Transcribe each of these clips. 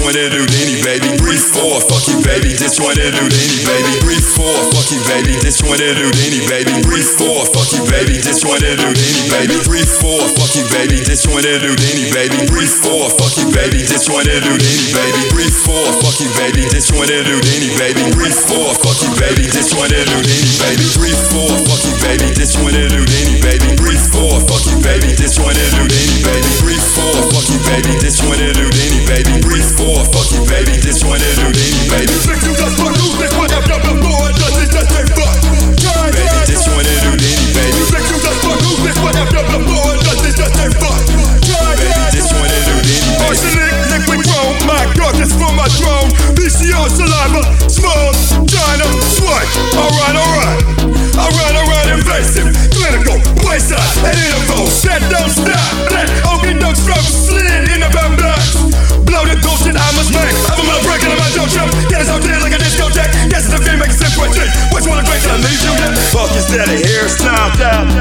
one in Houdini, baby. Breathe 4, fuck you, baby. This one in Houdini, baby. Breathe 4, fuck you, baby. This one in Houdini, baby. Breathe 4, fuck you, baby. This one in Houdini, baby. Breathe 4, fuck you, baby. This one in Houdini, baby. Breathe 4, fuck you, baby. This one in Houdini, baby. Breathe 4, fuck you, baby. This one in Houdini, baby. Breathe 4, fuck you, baby. This one in Houdini, baby. Breathe 4, fuck you, baby. This one in Houdini, baby. Breathe 4, fuck you, baby. This one in Houdini, baby. Breathe 4, fuck you, baby. This one in Houdini, baby. Breathe 4, fuck you, baby. This one in Houdini, baby. Think you just fuck who? This one I've done before. Does it just take fuck? Baby, this one in Houdini, baby. Think you just fuck who? This one I've done before. Does it just take fuck? Baby, this one in Houdini, baby. Arsenic, liquid chrome. My God, this for my drone. VCR, saliva, smoke, China, sweat. Alright. I run invasive, clinical, wayside, and interval. Set, don't stop. Okie doke, stroke, slid in the bambas. Bloated bullshit, I must make. I'm gonna break it, I don't jump. Get us out there like a discotheque. Guess it's a game, make it simple. Which one to drink, can I leave you there? Fuck is that a hairstyle?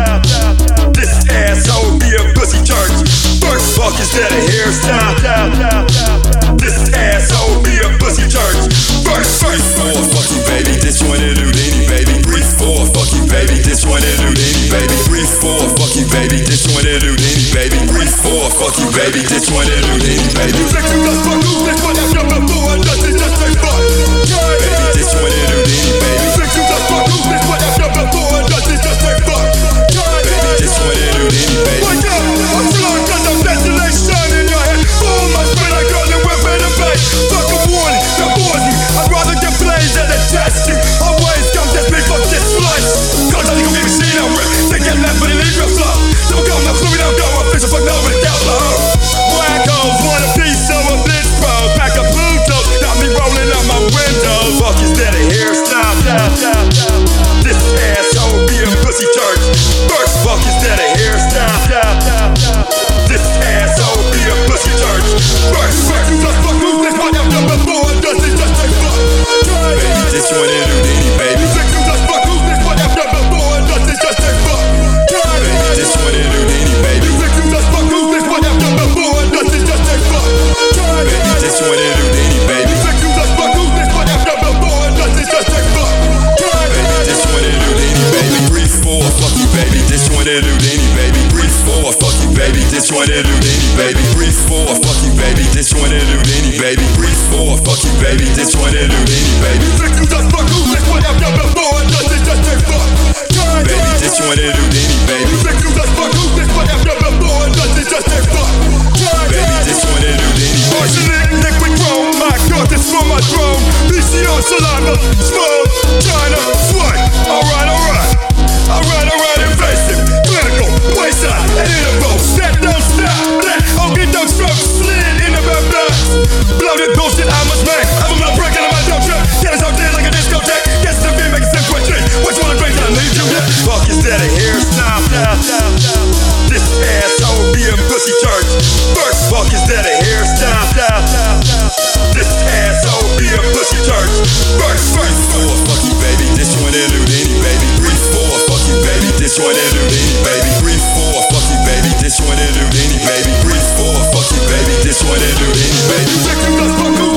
This asshole be a pussy church. First, fuck is that a hairstyle? This asshole be a pussy church. First. Breathe 4, fuck you, baby. This one in Houdini, baby. Breathe 4, fuck you, baby. This one in Houdini, baby. Breathe 4, fuck you, baby. This one in Houdini, baby. Breathe 4, fuck you, baby. This one in Houdini, baby. Think you just fuck who? This one I've done before. Does it just take fuck? Baby, this one in Houdini, baby. Think you just fuck who? This one I've done before. Does it just take fuck? Baby, this one in Houdini, baby. Wake up! I'm flowing cause I'm ventilation in your head. Boom, my spit like girl and whip in the face. Fuck a warning, that bores me. I'd rather get blazed than to test you. Always come test me, fuck this slice. Cause I think I'm giving shit out rip. They get left but it leave your flow. Don't go, now fluid don't go. I'm fishing fuck no with the devil. Wackos want a piece of a bitch bro. Pack a Pluto, got me rolling out my window. Fuck is that a hairstyle? This asshole be a pussy church. First, fuck is that a hairstyle? This asshole be a pussy church. First, you just fuck who? This one I've done before. Does it just take fuck? Baby, this one in Houdini, baby. Think you just fuck who? This one I've done before. Does it just take fuck? Baby, this one in Houdini, baby. Think you just fuck who? This one I've done before. Does it just take fuck? Baby, this one in Houdini, baby. Think you just fuck who? This one I've done before. Does it just take fuck? Baby, this one in Houdini, baby. Breathe 4, fuck you, baby. This one in Houdini, baby. Breathe 4, fuck you, baby. This one in Houdini, baby. Breathe 4, fuck you, baby. This one in Houdini, baby. Breathe 4, fuck you, baby. This one in Houdini, baby. Think you just fuck who? This one I've done before. Does it just take fuck? Baby, this one in Houdini, baby. Think you just fuck who? This one I've done before. Does it just take fuck? Baby, this one in Houdini, baby. Arsenic, liquid chrome. My God, this for my drone. VCR, saliva, smoke, China, sweat. Alright. I run invasive, clinical, wayside, and interval. Set, don't stop. Okie doke, stroke, slid in the bambas. Bloated bullshit, I must make. I'm gonna break it, I don't trip. Get us out there like a discotheque. Guess it's a game, make it simple. Which one to drink, can I leave you there? Fuck is that a hairstyle? This asshole be a pussy church. First, fuck is that a hairstyle? This asshole be a pussy church. First. Breathe 4, fuck you, baby. This one in Houdini, baby. Breathe 4, fuck you, baby. This one in Houdini, baby. Breathe 4, fuck you, baby. This one in Houdini, baby. Breathe 4, fuck you, baby. This one in Houdini, baby. Think you just fuck who?